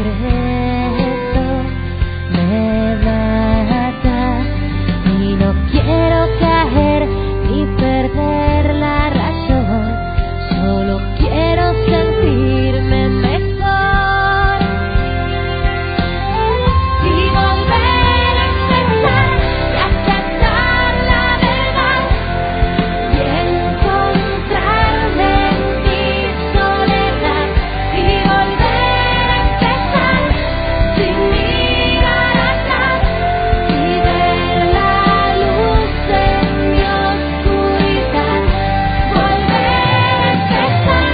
secreto me mata y no quiero caer ni perder la razón, solo quiero sentirme mejor y volver a empezar y aceptar la verdad y encontrarme en mi soledad y volver a empezar sin mirar atrás y ver la luz en mi oscuridad, volver a empezar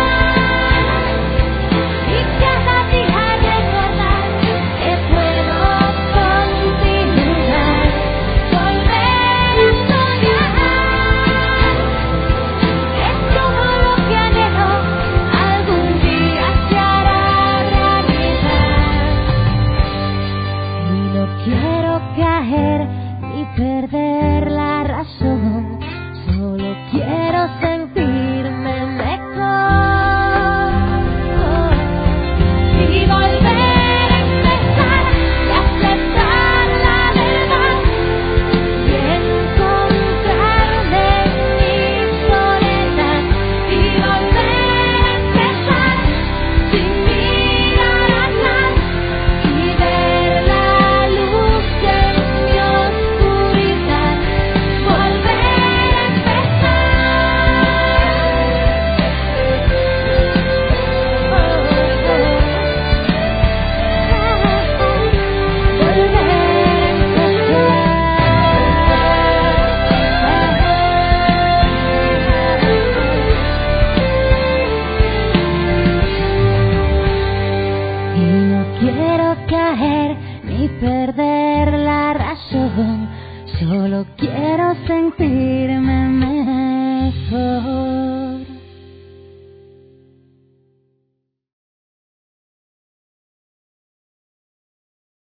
y cada día recordar que puedo continuar, volver a soñar, es todo lo que anhelo, algún día se hará realidad y no quiero caer ni perder la razón, solo quiero sentirme mejor y volver a empezar y aceptar la verdad y encontrarme en mi soledad y volver a empezar sin mirar atrás y ver la luz en mi oscuridad, volver a empezar. Y no quiero caer ni perder la razón, solo quiero sentirme mejor.